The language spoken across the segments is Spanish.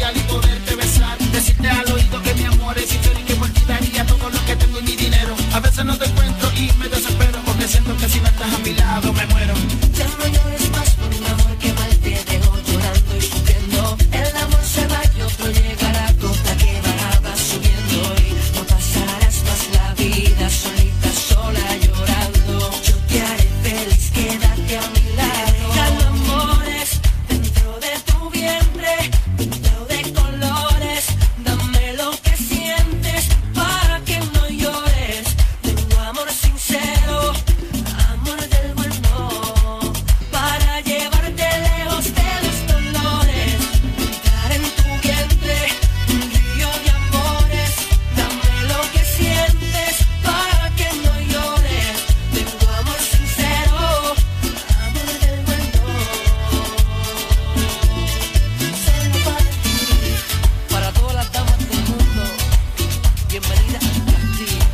y poderte besar. Decirte al oído que mi amor es sincero y que por ti daría todo lo que tengo y mi dinero. A veces no te encuentro y me desespero porque siento que si no estás a mi lado me muero. Ya no llores más por un amor que mal te dejó llorando y sufriendo. El amor se va y otro llegará, gota que va subiendo y no pasarás más la vida solita, sola llorando. Yo te haré feliz, quédate a mi lado. Regalo amores dentro de tu vientre, pintado de colores. Dame lo que sientes para que no llores. Tengo amor sincero, amor del bueno, para llevarte lejos de los dolores. Entrar en tu vientre, un río de amores. Dame lo que sientes para que no llores. Tengo amor sincero, amor del bueno. Solo para ti, para todas las damas del mundo. Bienvenida al castillo.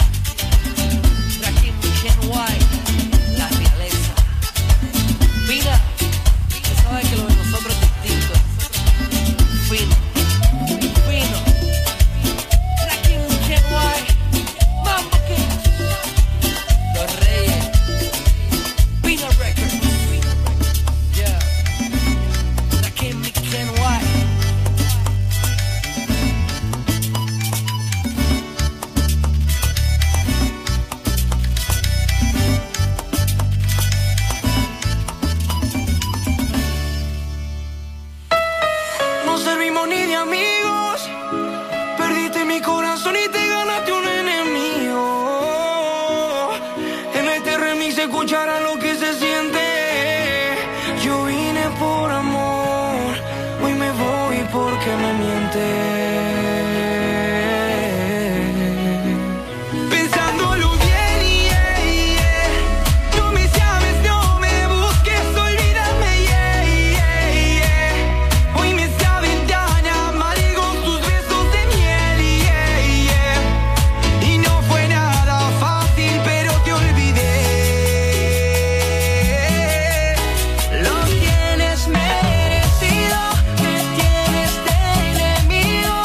Rakim Ken White, la realeza. Mira, tú sabes que lo de nosotros es distinto. Fino, fino. Rakim Ken White, Mambo King, Los Reyes, Pino Records. Yeah. Rakim Ken White. No servimos ni de amigos. Perdiste mi corazón y te ganaste un enemigo. En este remix se escuchará lo que se siente. Yo vine por amor, hoy me voy porque me mientes. Pensándolo bien, no me llames, no me busques, olvídame, hoy me saben tan amargos tus besos de miel, y no fue nada fácil, pero te olvidé. Lo tienes merecido, me tienes de enemigo.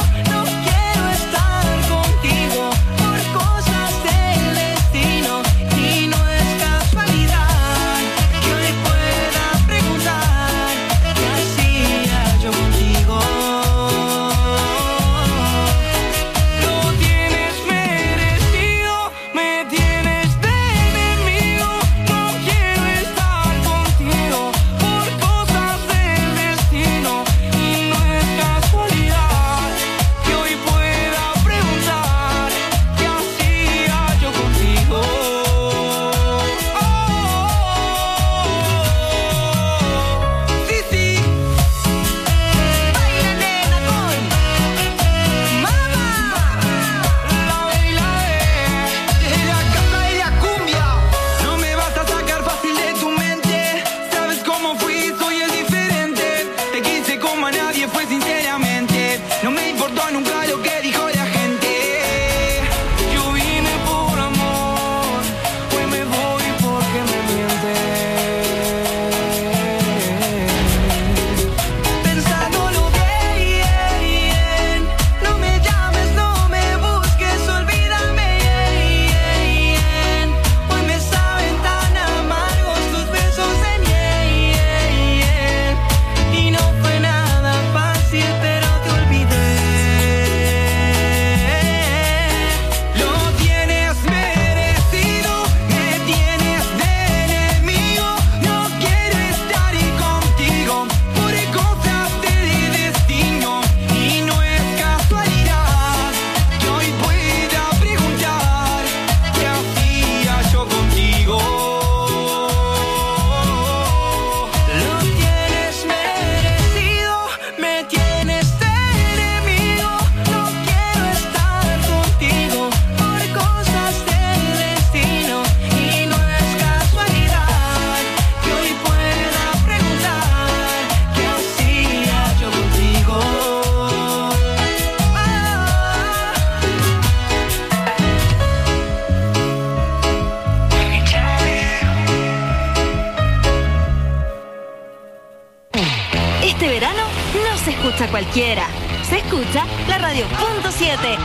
a cualquiera. Se escucha la radio .7.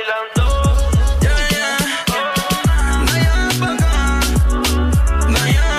Bailando,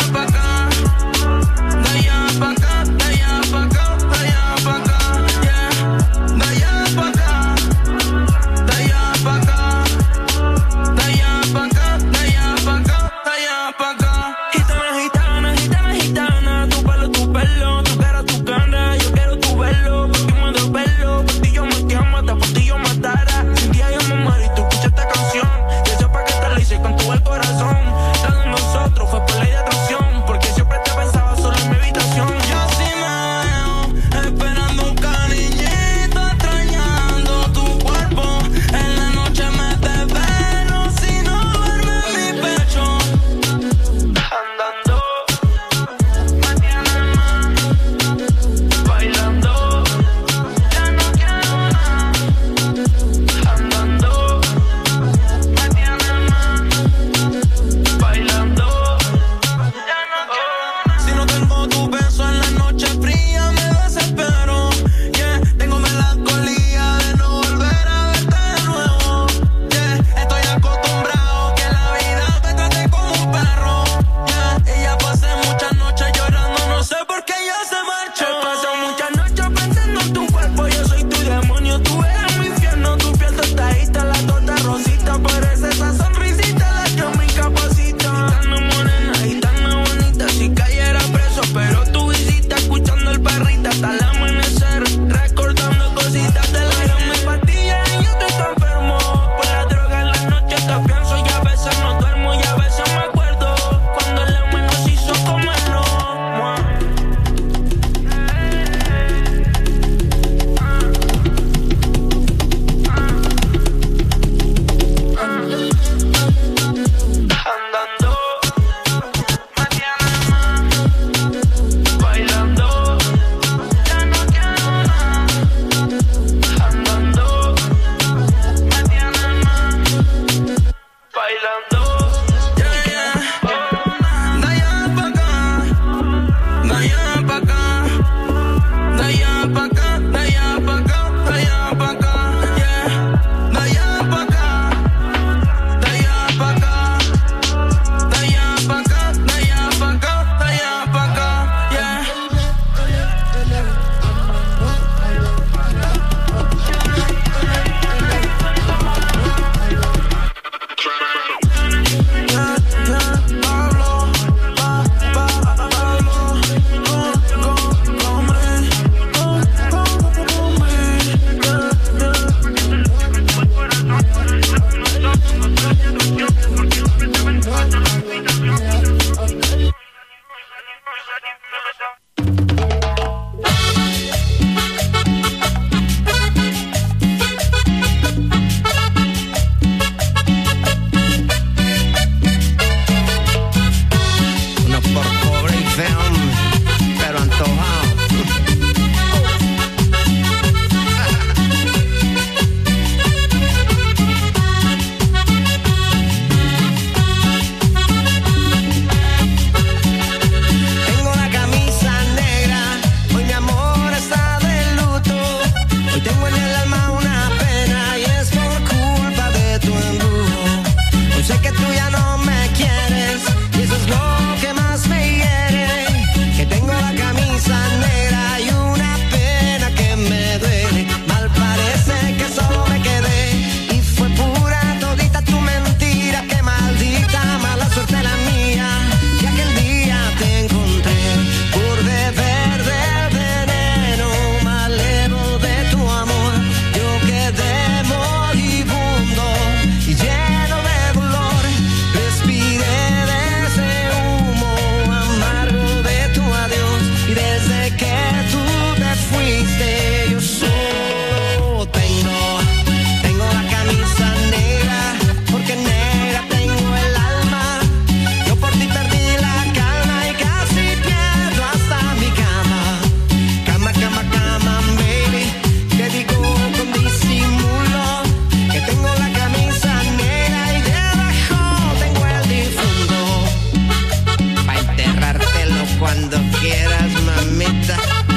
cuando quieras, mamita.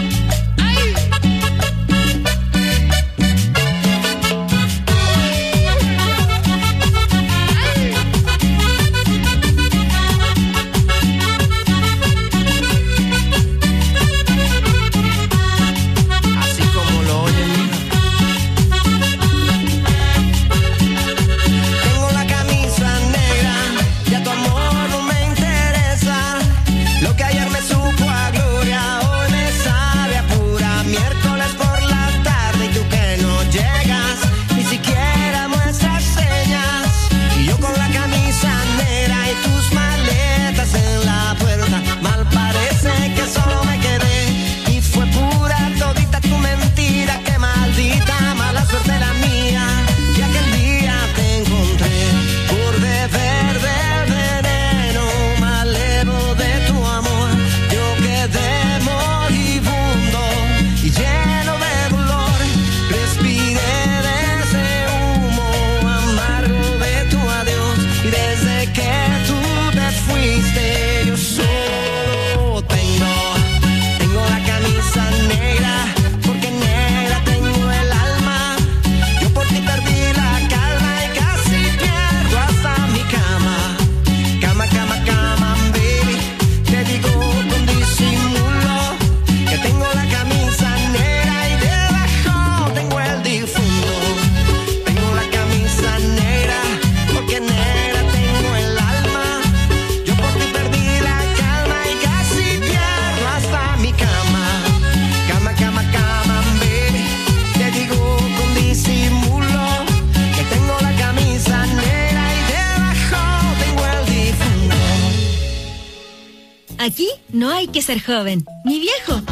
Aquí no hay que ser joven, ni viejo,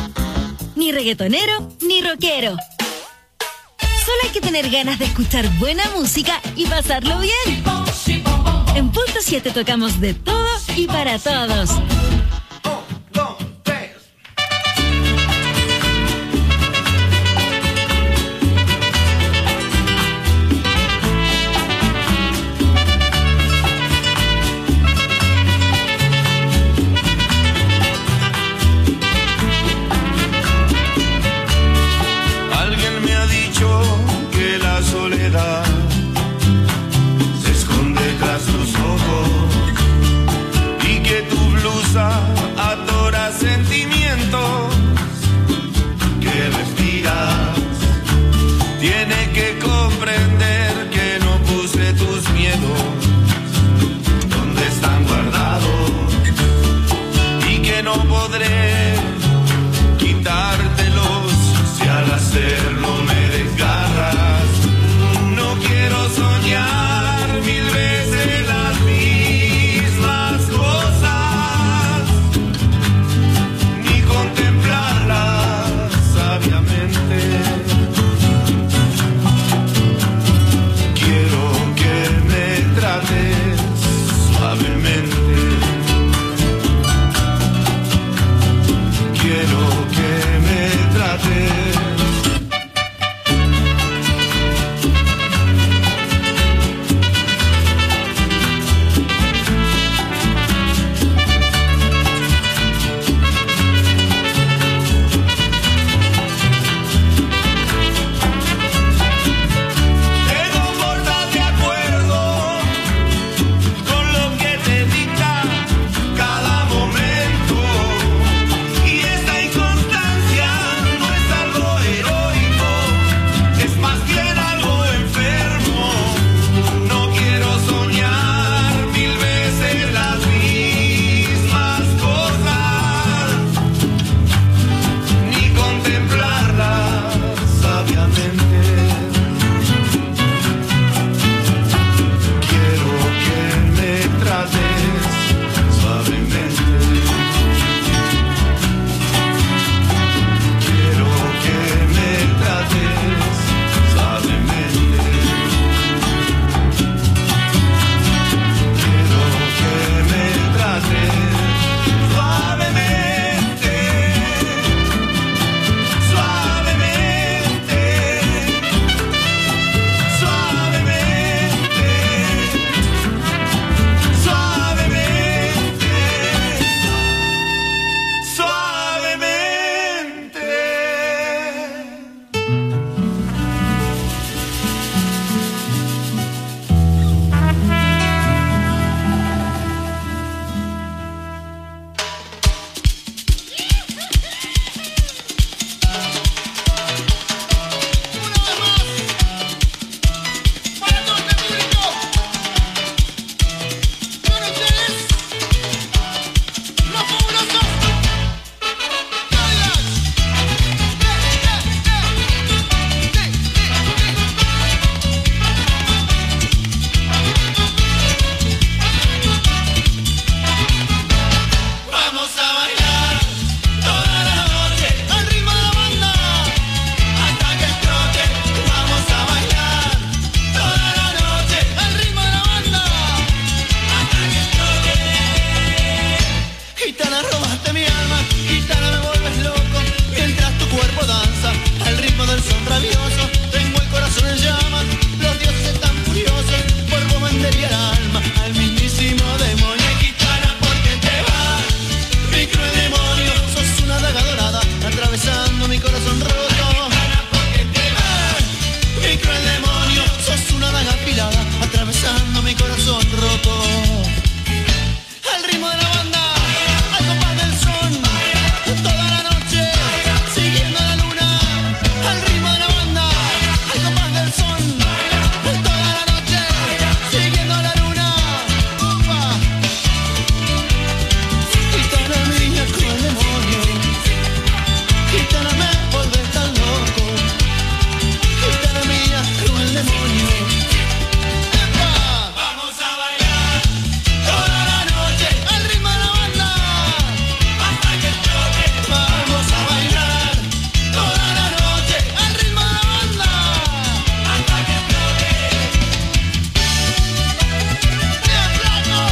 ni reggaetonero, ni rockero. Solo hay que tener ganas de escuchar buena música y pasarlo bien. En Punto 7 tocamos de todo y para todos. Se esconde tras tus ojos y que tu blusa atora sentimientos que respiras. Tiene que comprender que no puse tus miedos donde están guardados y que no podré quitártelos si al hacerlo me desgarras. Quiero soñar 1000 veces las mismas cosas, ni contemplarlas sabiamente. Quiero que me trates suavemente. Quiero que me trates de mi alma, gitana me vuelves loco, mientras tu cuerpo danza al ritmo del son rabioso. Tengo el corazón en llamas, los dioses están furiosos, por vos vendería el alma al mismísimo demonio. Gitana, ¿por qué te vas? Mi cruel demonio, sos una daga dorada, atravesando mi corazón roto. Gitana, ¿por qué te vas? Mi cruel demonio, sos una daga afilada, atravesando mi corazón roto. Al ritmo de la banda, al compás del son, toda la noche, siguiendo la luna. Al ritmo de la banda, al compás del son, toda la noche, siguiendo la luna. Upa. Gitana mía, cruel demonio, gitana me vuelves tan loco. Gitana mía, cruel demonio. Vamos a bailar toda la noche al ritmo de la banda hasta que explote. Vamos a bailar toda la noche al ritmo de la banda hasta que explote. ¡Bien, Blanco!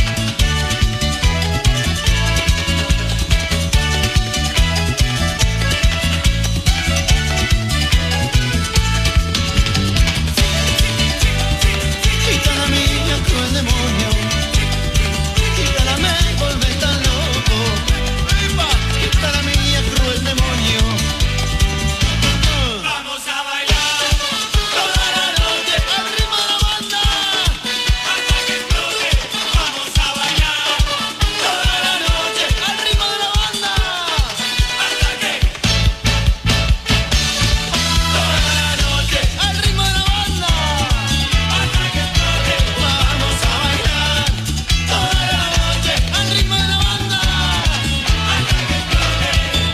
Gitana mía, cruel demonio, gitana me vuelves tan loco. ¡Epa! Gitana mía, cruel demonio. Vamos a bailar toda la noche al ritmo de la banda hasta que explote. Vamos a bailar toda la noche al ritmo de la banda hasta que toda la noche al ritmo de la banda hasta que explote. Vamos a bailar toda la noche al ritmo de la banda hasta que explote.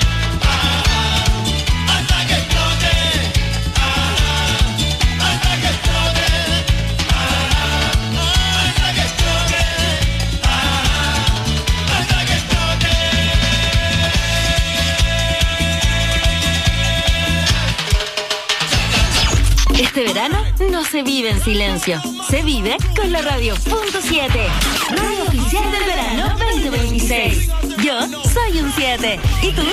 Hasta que explote. Hasta que explote. Hasta que explote. Hasta que explote. Este verano no se vive en silencio, se vive con la Radio.7, radio oficial del verano 2026. Yo soy un 7. ¿Y tú?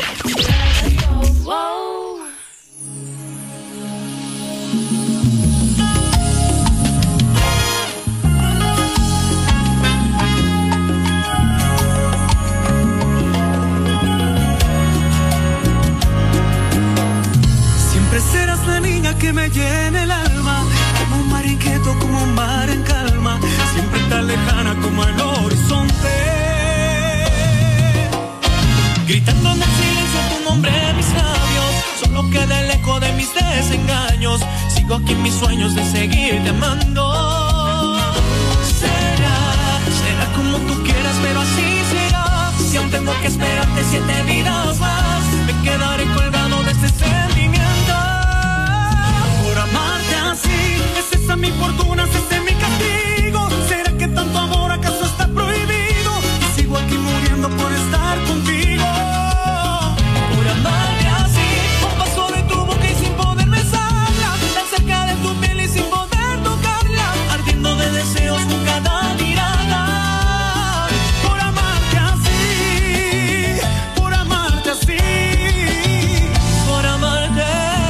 Siempre serás la niña que me llena el alma, como un mar inquieto, como un mar en calma, siempre tan lejana como el horizonte. Gritando en el silencio tu nombre en mis labios, solo queda el eco de mis desengaños. Sigo aquí en mis sueños de seguirte amando. Será como tú quieras, pero así será. Si aún tengo que esperarte 7 vidas más, me quedaré colgado de este sentimiento. Por amarte así, es esa mi fortuna, es ese mi castigo. ¿Será que tanto amor acaso está prohibido? Y sigo aquí muriendo por estar contigo. Por amarte así, un paso de tu boca y sin poder besarla, tan cerca de tu piel y sin poder tocarla, ardiendo de deseos con cada mirada. Por amarte así, por amarte así, por amarte.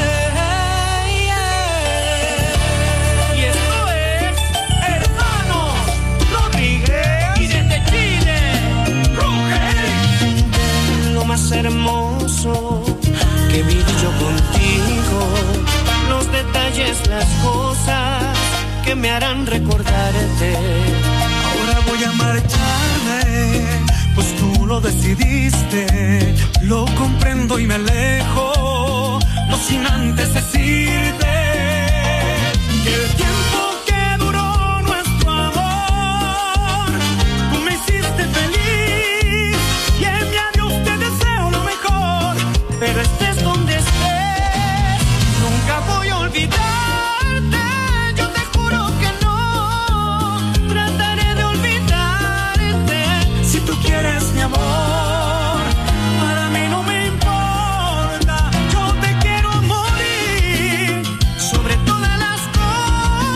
Y esto es Hermanos Rodríguez y desde Chile, Roger. Lo más hermoso que viví yo contigo, los detalles, las cosas que me harán recordarte. Ahora voy a marcharme, pues tú lo decidiste. Lo comprendo y me alejo, no sin antes decirte que el tiempo que duró nuestro amor, tú me hiciste feliz y en mi adiós te deseo lo mejor. Pero estés donde estés, nunca voy a olvidarte. Yo te juro que no trataré de olvidarte. Si tú quieres mi amor, para mí no me importa. Yo te quiero morir sobre todas las cosas.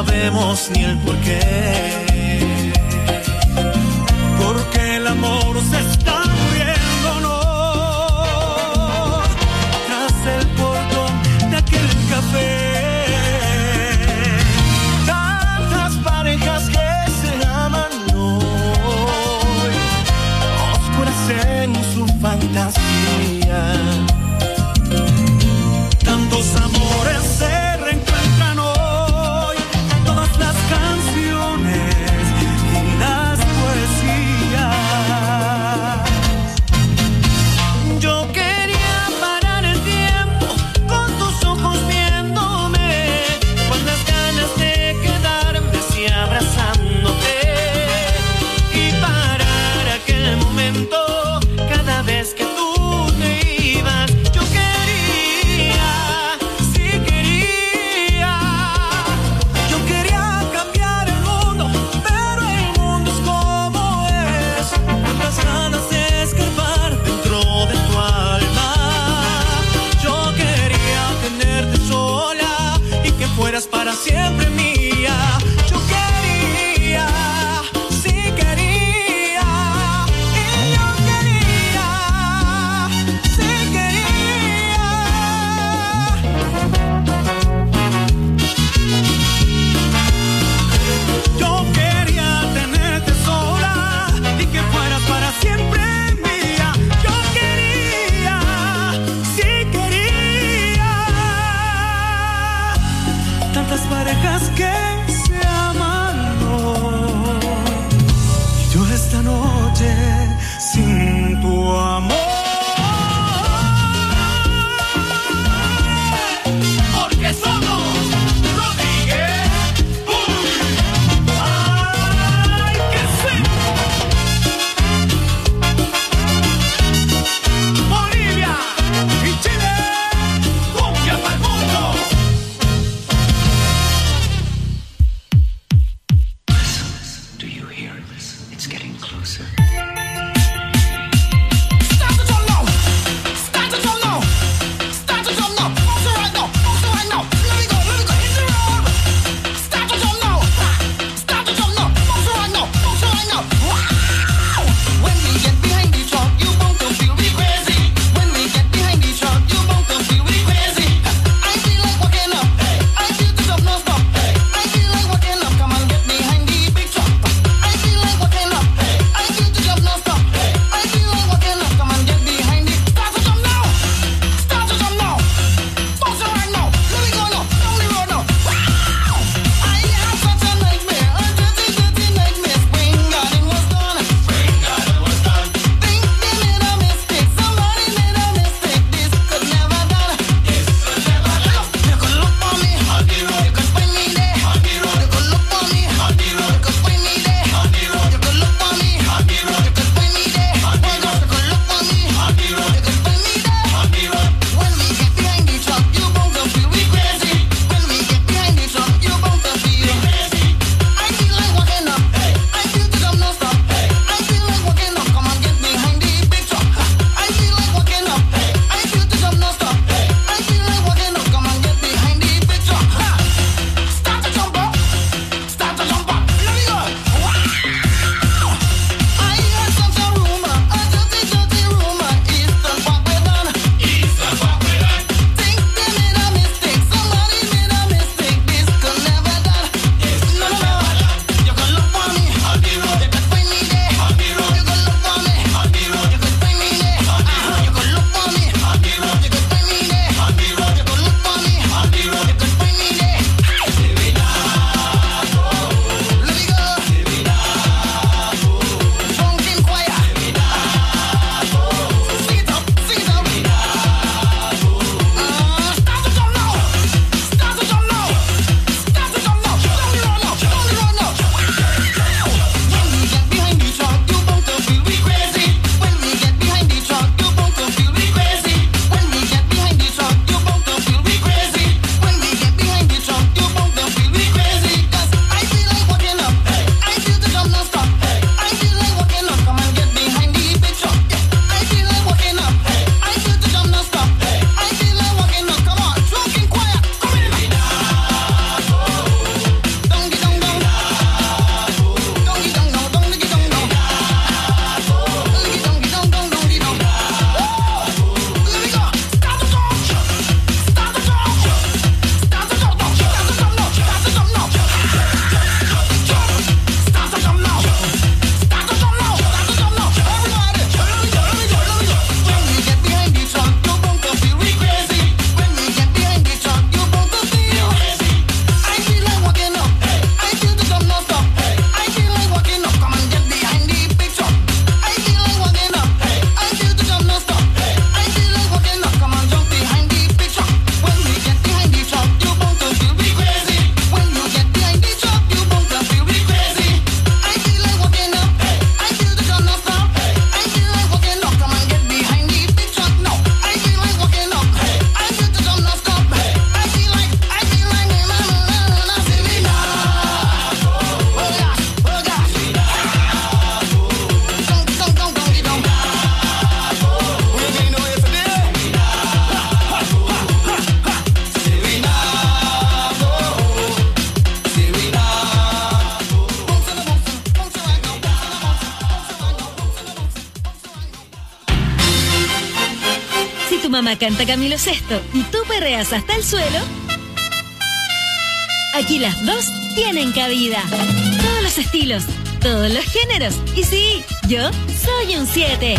sabemos ni el porqué. Porque el amor se está muriendo, no. Tras el portón de aquel café. Tantas parejas que se aman hoy, oscuras en su fantasía. Tantos amores se reencuentran hoy, todas las canciones y las poesías. Yo quería parar el tiempo con tus ojos viéndome, con las ganas de quedarme así abrazándote y parar aquel momento cada vez que tú te ibas. Yo quería, sí tu mamá canta Camilo Sesto y tú perreas hasta el suelo, aquí las dos tienen cabida. Todos los estilos, todos los géneros. Y sí, yo soy un 7.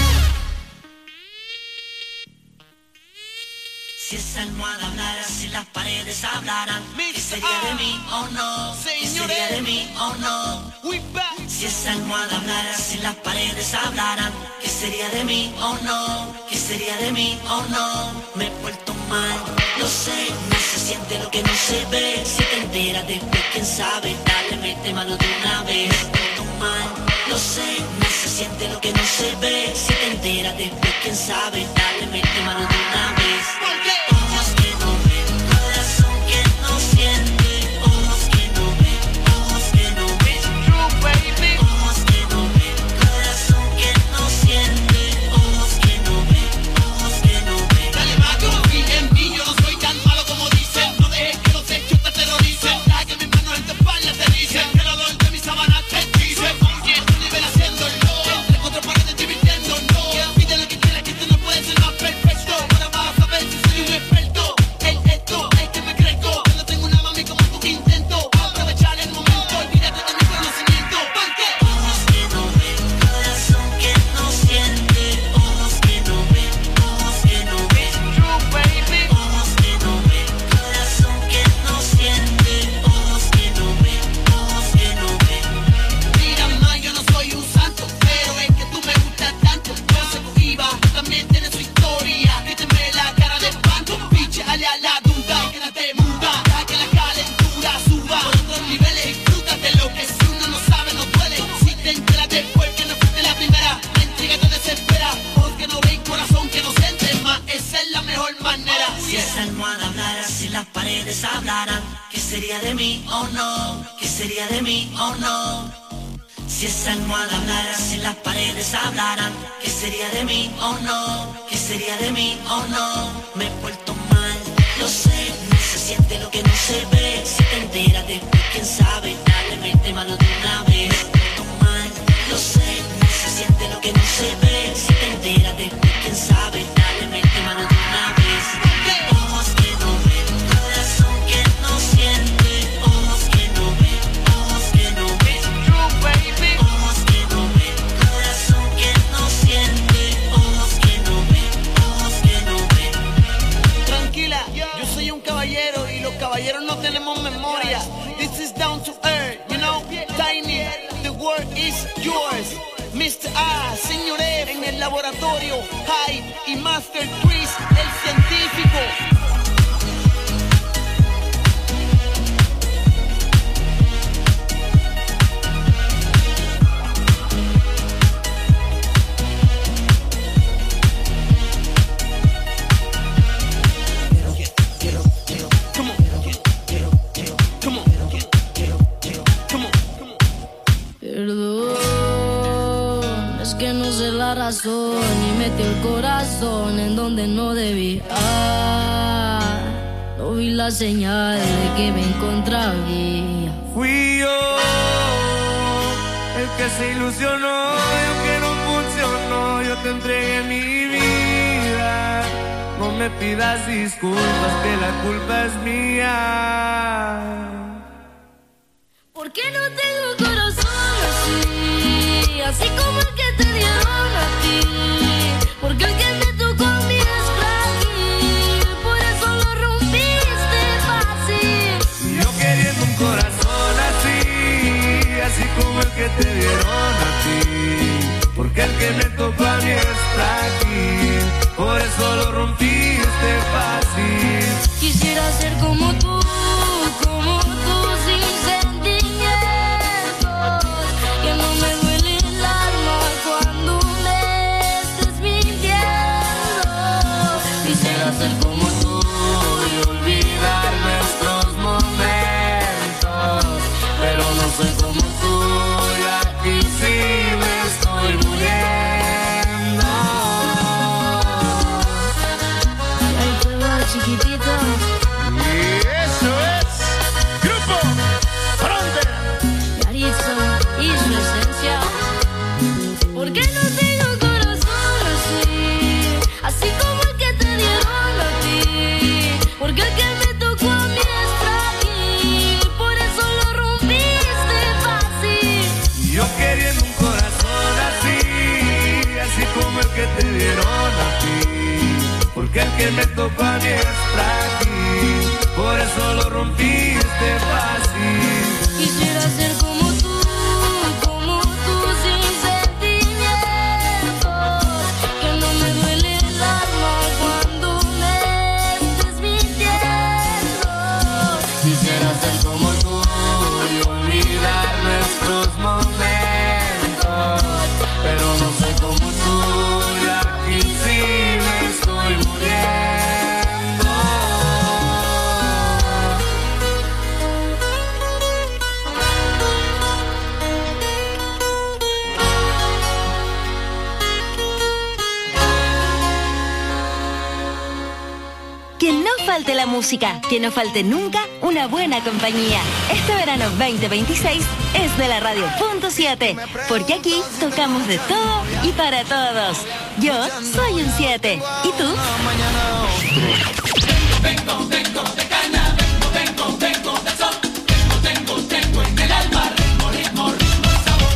Si esa almohada hablara, si las paredes hablaran, ¿qué sería de mí o no? ¿Qué sería de mí o no? Si esa almohada hablara, si las paredes hablaran, ¿qué sería de mí o no? ¿Qué sería de mí o no? Me he vuelto mal, lo sé, no se siente lo que no se ve. Si te enteras después, quién sabe, dale, mete mano de una vez. Me he vuelto mal, lo sé, no se siente lo que no se ve. Si te enteras después, quién sabe, dale, mete mano de una vez. Ojos que no ven, corazón que no siente. Ojos que no ven, ojos que no ven. Ojos que no ven, corazón que no siente. Ojos que no ven, ojos que no ven. Dale más, yo confío en mí, yo no soy tan malo como dicen. No dejes que los hechos te terroricen. Deja que mis manos en tu espalda te dicen. Que el olor de mis sábanas te dicen. Oye, tu nivel haciéndolo. Entre cuatro paredes divirtiéndonos. Pide lo que quieras, que esto no puede ser más perfecto. Ahora vas a ver si soy un experto. Esto es que me crezco. Yo no tengo una mami como tú que intento aprovechar el momento. Olvídate de mi conocimiento. Porque Ojos que no ven, corazón que no siente. Ojos que no ven, ojos que no ven. Ojos que no ven, corazón que no siente. Ojos que no ven, ojos que no ven. mira más, yo no soy un santo, pero es que tú me gustas tanto. Yo sé que iba, también tiene su historia. Quíteme la cara de espanto, pinche ale a la duda. Quédate muda, deja que la calentura suba. Por otros niveles, disfrútate lo que si uno no sabe no duele. Si te enteras después que no fuiste la primera, la intriga te desespera. Ojos que no ven, corazón que no siente más. Esa es la mejor manera. Si esa almohada hablara, si las paredes hablaran, ¿qué sería de mí o no? ¿Qué sería de mí o no? Si esa almohada hablara, si las paredes hablaran, ¿qué sería de mí o no? ¿Qué sería de mí o no? Me he vuelto mal, lo sé, no se siente lo que no se ve. Si te enteras después, quién sabe, dale, mete mano de una vez. Me he vuelto mal, lo sé, no se siente lo que no se ve. Si te enteras después, quién sabe, dale, mete mano de una vez. Ojos que no ven, corazón que no siente. Ojos que no ven, ojos que no ven. Ojos que no ven, corazón que no siente. Ojos que no ven, ojos que no ven. Tranquila, yo soy un caballero y los caballeros no tenemos memoria. This is down to earth, you know, Tiny, the world is yours. Mr. A, señor F, en el laboratorio, Hyde y Master Chris, el científico. Perdón, es que no sé la razón y metí el corazón en donde no debía. No vi la señal de que me encontraba. Fui yo el que se ilusionó y aunque no funcionó, yo te entregué mi vida. No me pidas disculpas, que la culpa es mía. ¿Por qué no tengo corazón así? Así como el que te dieron a ti. Porque el que me tocó a mí es frágil. Por eso lo rompiste fácil. Yo queriendo un corazón así, así como el que te dieron a ti. Porque el que me tocó a mí es frágil. Por eso lo rompiste fácil. Quisiera ser como tú sin sentimientos. Que no me duele el alma cuando me estés mintiendo. Quisiera ser como tú y olvidar nuestros momentos. Pero no soy como tú y aquí sí me estoy muriendo. Ahí te va, chiquitito. Eso es Grupo Frontera. Yaritza y su esencia. ¿Por qué no tengo corazón así? Así como el que te porque el que me tocó a mí es frágil, por eso lo rompiste fácil. Quisiera ser como tú sin sentimientos, que no me duele el alma cuando me estés mintiendo. Quisiera ser como tú y olvidar nuestros momentos, pero no soy como tú y aquí sí me estoy muriendo. Que no falte la música, que no falte nunca una buena compañía. Este verano 2026 es de la Radio.7, porque aquí tocamos de todo y para todos. Yo soy un 7. ¿Y tú? Vengo de caña, vengo de sol, tengo en el alma ritmo, sabor.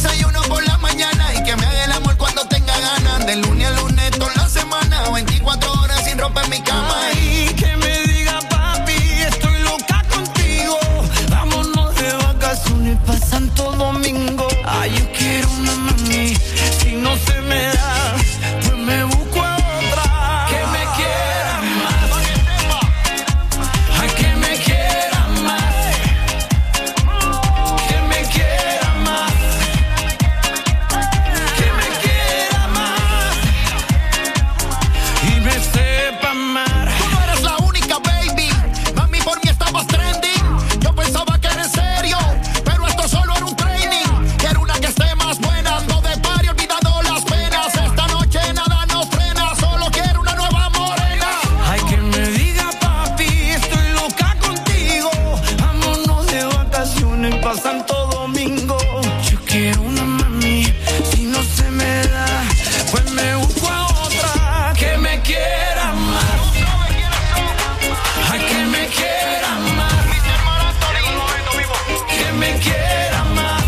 desayuno por la mañana y que me haga el amor cuando tenga ganas. De lunes a lunes toda la semana, 24 horas sin ropa en mi cama. Ay, que me diga papi, estoy loca contigo. Vámonos de vacaciones pa' Santo Domingo. Ay, yo quiero una mami, si no se me da, pues me busco a otra. Que me quiera más. Ay, que me quiera más. Que me quiera más. Que me quiera más. Y me sepa amar. Tú no eres la única, baby. Mami, por mí estabas trending. Yo pensaba que era en serio, pero esto solo era un training. Quiero una que esté más buena, ando de party olvidando las penas. Esta noche nada nos frena, solo quiero una nueva morena. Ay, que me diga papi, estoy loca contigo. Vámonos de vacaciones pa' Santo Domingo. Yo quiero una mami, si no se me da, pues me busco a otra. Que me quiera más. Ay, que me quiera más. Que me quiera más.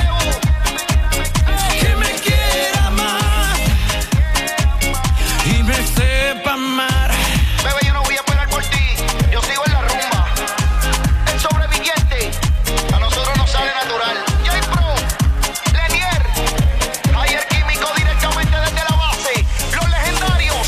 Que me quiera más. Y me sepa amar. Bebé, yo no voy a esperar por ti, yo sigo en la rumba. El sobreviviente, a nosotros nos sale natural. J-Pro, Lenier, Ayer Químico directamente desde la base. Los legendarios.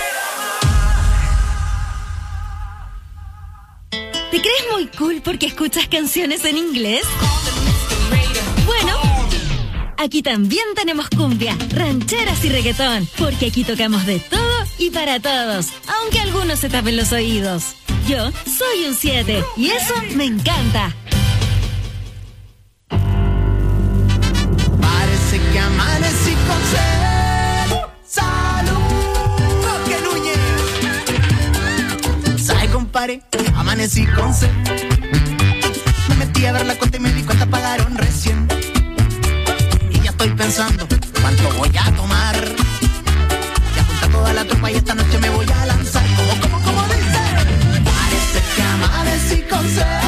¿Te crees muy cool porque escuchas canciones en inglés? Bueno, aquí también tenemos cumbia, rancheras y reggaetón, porque aquí tocamos de todo y para todos, aunque algunos se tapen los oídos. Yo soy un 7 y eso me encanta. Parece que amanecí con sed. Salud, Roque Núñez. ¿Sabe, compadre? Amanecí con sed. Me metí a ver la cuenta y me di cuenta pagaron recién. Y ya estoy pensando cuánto voy a tomar. Ya junta toda la tropa y esta noche me voy a lanzar. ¿Cómo dice? Parece que amanecí con sed.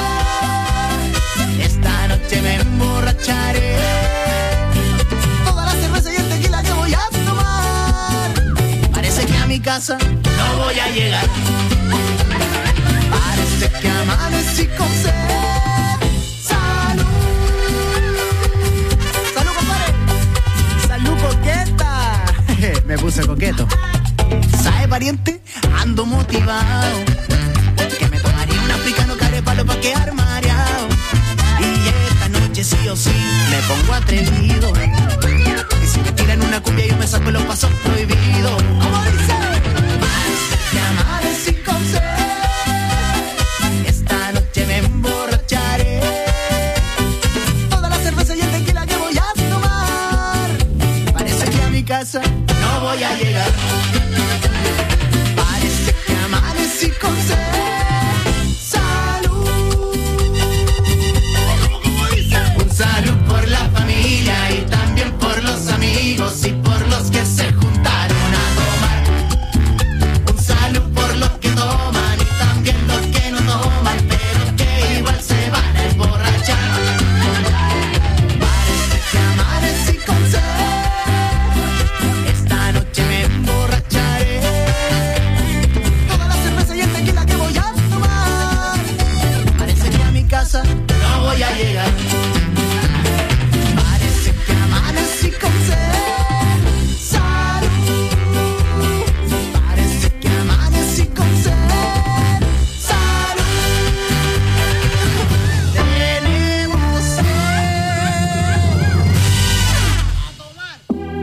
Esta noche me emborracharé. Toda la cerveza y el tequila que voy a tomar. Parece que a mi casa no voy a llegar. Parece que amanecí con sed. Salud. Salud, compadre. Salud, coqueta. Me puse coqueto. ¿Sabe, pariente? Ando motivado. Que me tomaría un africano carepalo pa' quedar mareado. Y esta noche sí o sí me pongo atrevido. Y si me tiran una cumbia yo me saco los pasos prohibidos. ¿Cómo dice? Parece que amanecí con sed. Esta noche me emborracharé. Toda la cerveza y el tequila que voy a tomar. Parece que a mi casa no voy a llegar. Parece que amanecí con sed. Salud por la familia y también por los amigos y por los que se juntaron a tomar. Un salud por los que toman y también los que no toman, pero que igual se van a emborrachar. Parece que amanecí con sed. Esta noche me emborracharé. Toda la cerveza y el tequila que voy a tomar. Parece que a mi casa no voy a llegar. Amanecí con sed, salud. Parece que amanecí con sed, salud. Tenemos sed. A tomar.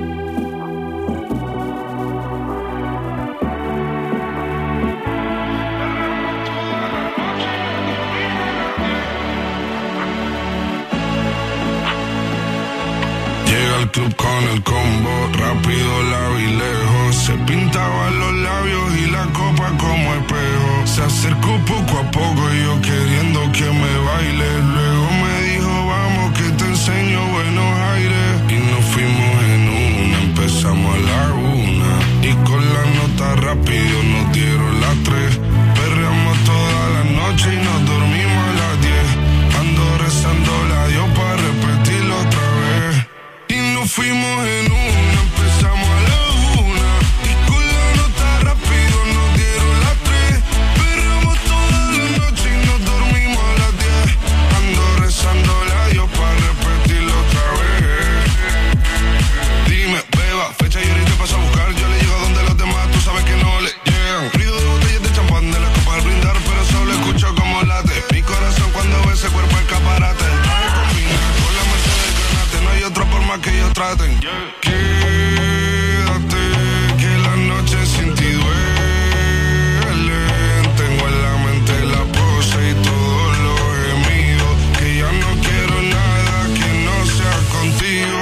Llega al club con el combo, rápido la vi lejos. Se pintaban los labios y la copa como espejo. Se acercó poco a poco y yo queriendo que me baile. Luego me dijo, vamos que te enseño buenos aires. Y nos fuimos en una, empezamos a la 1. Y con la nota rápido nos dieron las 3. Perreamos toda la noche y nos dormimos a las 10. Ando rezando la Dios para repetirlo otra vez. Y fuimos en una, empezamos a la 1 y con la nota rápido nos dieron las 3. Perramos toda la noche y nos dormimos a las 10. Ando rezándole a Dios para repetirlo otra vez. Dime, beba, fecha y ahorita paso a buscar. Yo le llego donde los demás, tú sabes que no le llegan. Ruido de botellas de champán de la copa al brindar, pero solo escucho como late mi corazón cuando ve ese cuerpo escaparate. El traje combina con la Mercedes Granate, no hay otra forma que ellos traten. Quédate, que la noche sin ti duele. Tengo en la mente la pose y todos los gemidos, que ya no quiero nada que no sea contigo.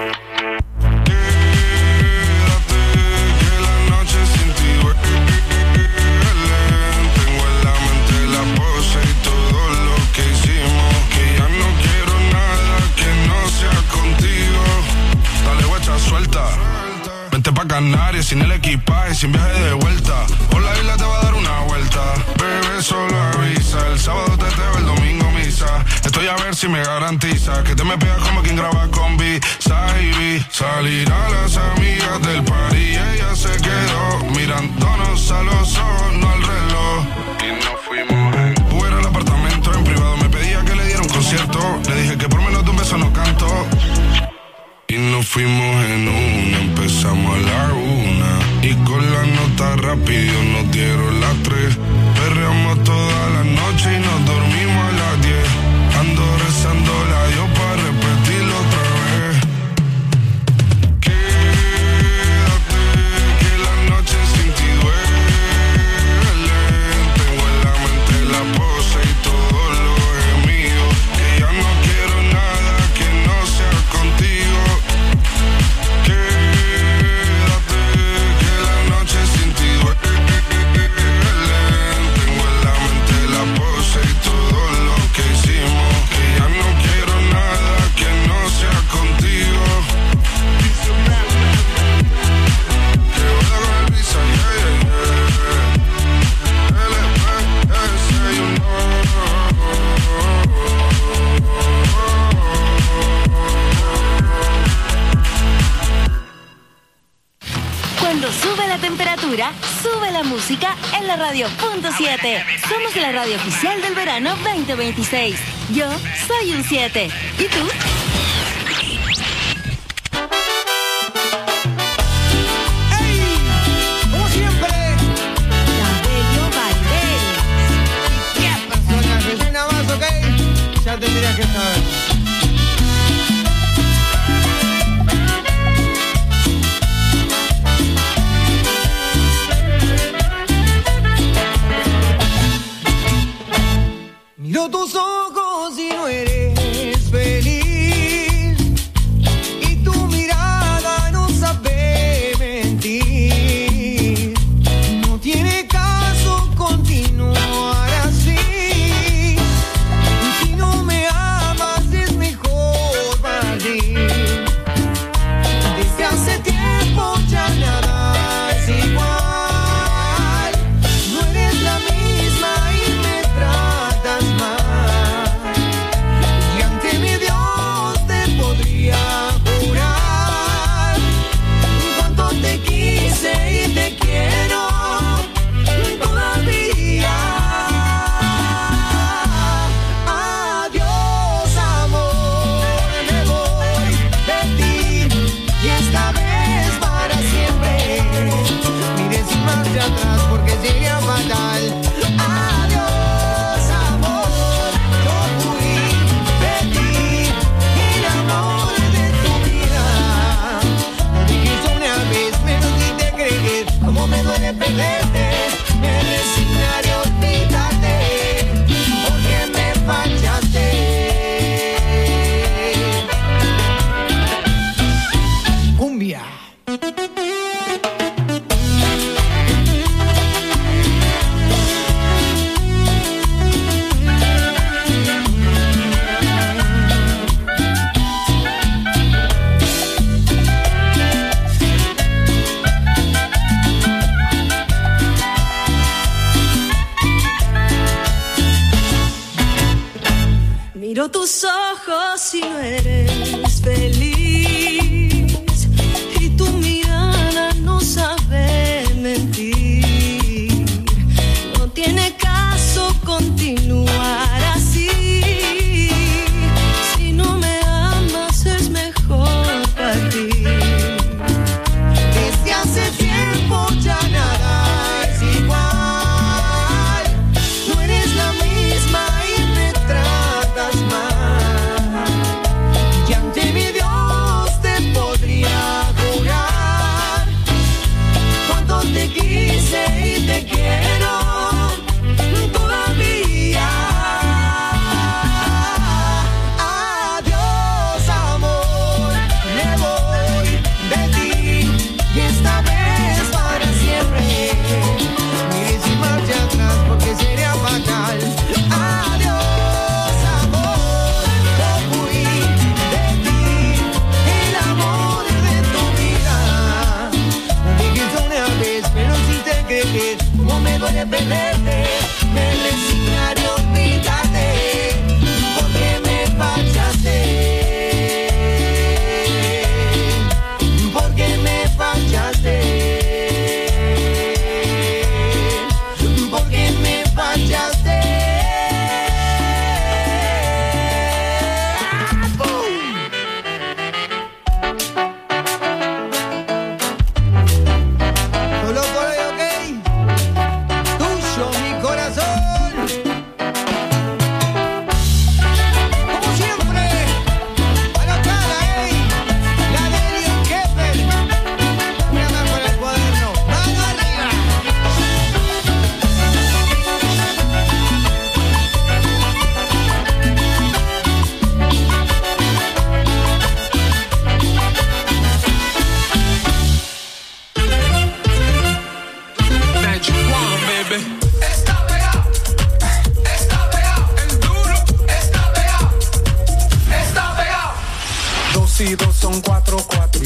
Quédate, que la noche sin ti duele. Tengo en la mente la pose y todo lo que hicimos, que ya no quiero nada que no sea contigo. Dale guacha, suelta. Vente pa' Canarias sin el equipaje, sin viaje de vuelta. Por la isla te va a dar una vuelta. Bebé, solo avisa. El sábado teteo, el domingo misa. Estoy a ver si me garantiza que te me pegas como quien graba con B-Side. Salir a las amigas del party y ella se quedó mirándonos a los ojos, no al reloj. Y nos fuimos en Uber al apartamento en privado. Me pedía que le diera un concierto. Le dije que por menos de un beso no canto. Y nos fuimos en una, empezamos a la 1 y con la nota rápido nos dieron las 3. Perreamos toda la noche y nos dormimos a las 10. Ando rezándole a Dios para repetirlo otra vez. Quédate, que la noche sin ti duele. Tengo en la mente la pose y todo lo gemido, que ya no quiero nada que no sea contigo. Quédate, que la noche sin ti duele. Tengo en la mente la pose y todo lo que hicimos, que ya no quiero nada que no sea contigo. Que voy con el visa, yeah, yeah, LPS, you know. Cuando sube la temperatura, sube la música en la radio.7. Somos la radio oficial del verano 2026. Yo soy un 7. ¿Y tú? Como siempre, Cabello Bailel. ¿qué persona Regina más, ok? Ya tendrías que saber. Miro tus ojos y no eres feliz.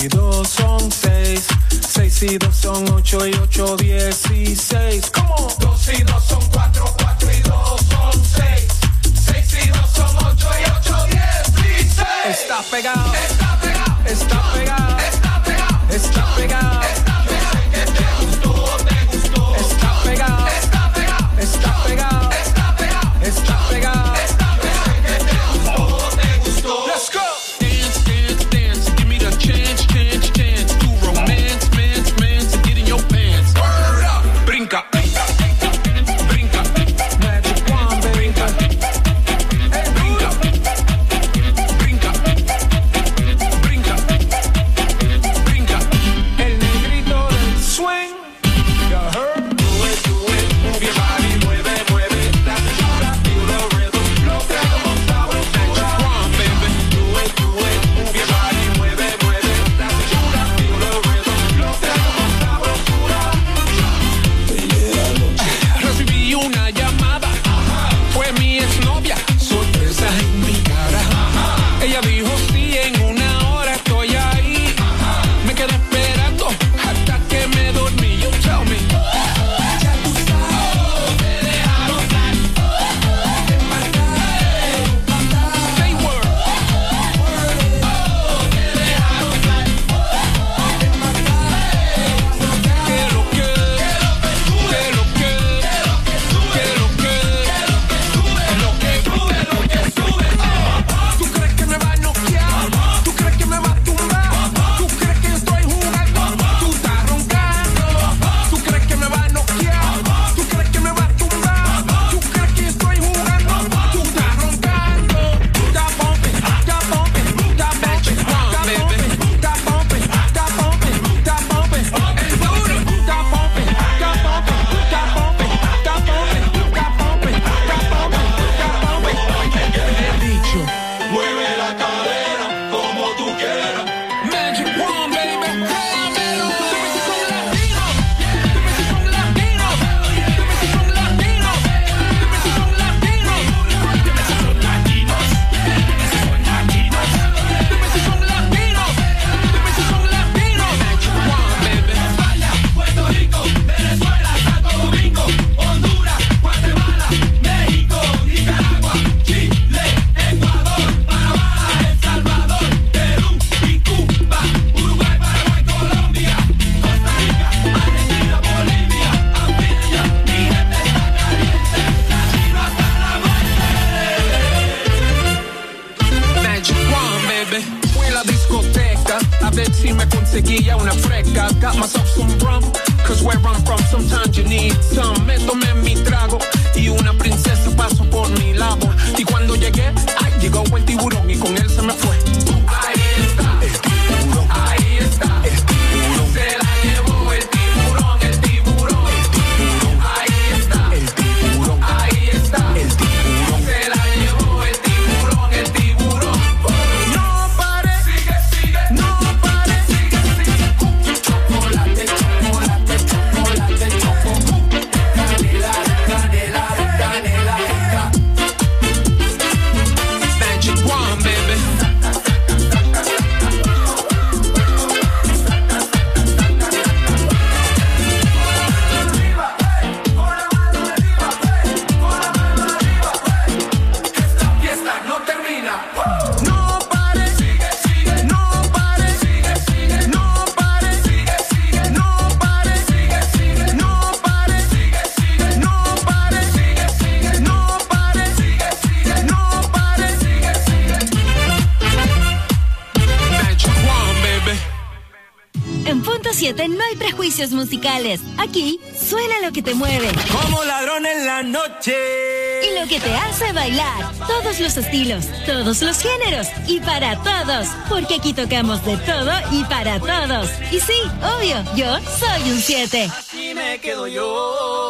y 2 son 6. 6 y 2 son 8 y 8, 16. ¿Cómo? 2 y 2 son 4, 4 y 2 son 6. 6 y 2 son 8 y 8, 16. Está pegado, está pegado, está pegado, está pegado, está pegado. Que te gustó, te gustó. Está pegado, está pegado, está pegado, está pegado, está pegado. Que te gustó, te gustó. Let's go. Dance, dance, dance. Give me the chance, chance, chance to romance, mance, mance, and get in your pants. Word up, brinca, brinca, brinca, magic wand, brinca, hey, brinca, brinca, brinca, brinca. El negrito del swing, you heard? Do it, move your body, mueve, mueve. That's the shot, feel the rhythm. Lo que hagamos ahora, magic wand, baby. Do it, move your body, mueve, mueve. That's the shot, feel the rhythm. Lo que hagamos ahora, recibí una llamada, fue mi exnovia, sorpresa en mi cara. Ella dijo sí, en una hora estoy ahí. Me quedé esperando hasta que me dormí. You tell me. Ya tú sabes, te dejaron dar. Say word. Te dejaron dar. Que lo que, que lo que, que lo que, lo que sube, lo que sube. ¿Tú crees que me va a noquear? ¿Tú crees que me va a tumbar? ¿Tú crees que estoy jugando? Tú estás roncando. ¿Tú crees que me va a noquear? ¿Tú crees que me va a tumbar? ¿Tú crees que estoy jugando? Tú estás roncando. Stop bumping, stop bumping, stop bumping, stop bumping, stop bumping, stop bumping, stop bumping. El booty, stop bumping, stop bumping, stop bumping, stop bumping, stop bumping, stop bumping, stop bumping. He dicho, mueve la cadera como tú quieras. Magic wand, baby. Dímelo. Dime si son latinos. Dime si son latinos. Dime si son latinos. Dime si son latinos. Dime si son latinos. Dime si son latinos. Dime si son latinos. Magic wand, baby. España, Puerto Rico, Venezuela, Santo Domingo, Honduras, Guatemala, México, Nicaragua, Chile, Ecuador, Panamá, El Salvador, Perú y Cuba, Uruguay, Paraguay, Colombia, Costa Rica, Argentina, Bolivia, Anguilla, mi gente está caliente, latino hasta la muerte. Magic wand, baby. Fui a la discoteca a ver si me conseguía una fresca. Got myself some rum, cause where I'm from sometimes you need some. Me tomé mi trago y una princesa pasó por mi lado. Y cuando llegué, ay, llegó el tiburón y con él se me fue. Ahí está, el tiburón. Ahí está, el tiburón. Se la llevó el tiburón, el tiburón. El tiburón. Ahí está, el tiburón. Ahí está, el tiburón. Se la llevó el tiburón, el tiburón. No pare, sigue, sigue. No pare, sigue, sigue. Chocolate, chocolate, chocolate, choco. Canela, canela, canela. Magic wand, baby. Esta fiesta no termina. No pare, sigue, sigue. No pare, sigue, sigue. No pare, sigue, sigue. No pare, sigue, sigue. No pare, sigue, sigue. No pare, sigue, sigue. No pare, sigue, sigue. No pare, sigue, sigue. Magic wand, baby. En punto 7 no hay prejuicios musicales. Aquí suena lo que te mueve Como ladrón en la noche. y lo que te hace bailar. Todos los estilos, todos los géneros y para todos. Porque aquí tocamos de todo y para todos. Y sí, obvio, yo soy un 7. Así me quedo yo.